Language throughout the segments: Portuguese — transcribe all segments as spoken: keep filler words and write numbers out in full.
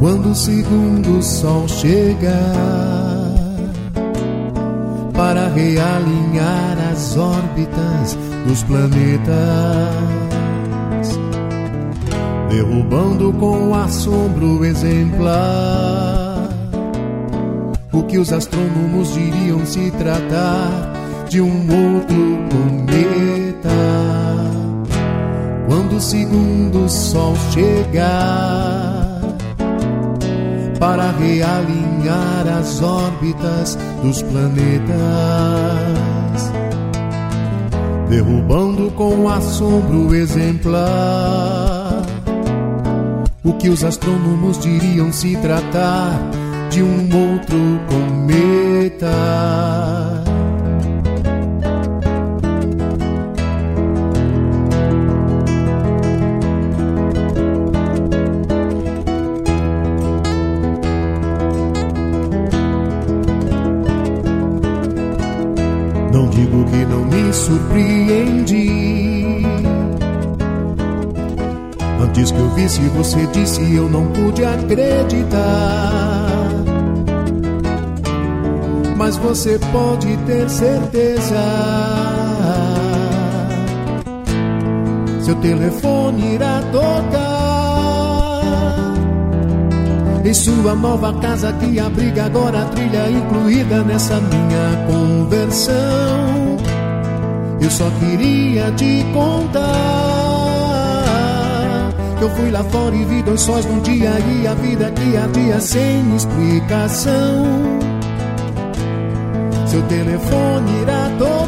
Quando o segundo sol chegar para realinhar as órbitas dos planetas, derrubando com assombro exemplar o que os astrônomos diriam se tratar de um outro cometa. Quando o segundo sol chegar para realinhar as órbitas dos planetas, derrubando com assombro exemplar o que os astrônomos diriam se tratar de um outro cometa. Não digo que não me surpreendi. Antes que eu visse, você disse, eu não pude acreditar. Mas você pode ter certeza, seu telefone irá tocar em sua nova casa que abriga agora a trilha incluída nessa minha conversão. Eu só queria te contar que eu fui lá fora e vi dois sóis num dia e a vida que ardia sem explicação. Seu telefone irá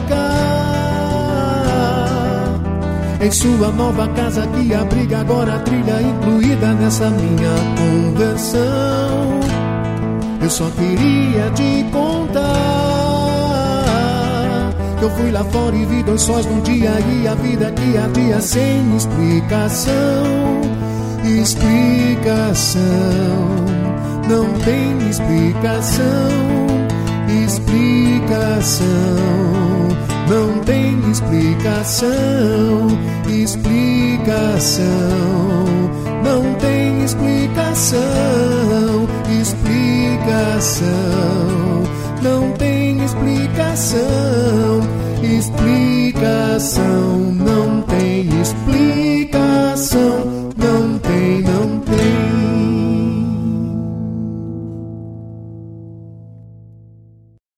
tocar em sua nova casa que abriga agora a trilha incluída nessa minha conversão. Eu só queria te contar que eu fui lá fora e vi dois sóis num dia e a vida que ardia sem explicação. Explicação, não tem explicação. Explicação, não tem explicação. Explicação, não tem explicação. Explicação, não tem explicação. Explicação, não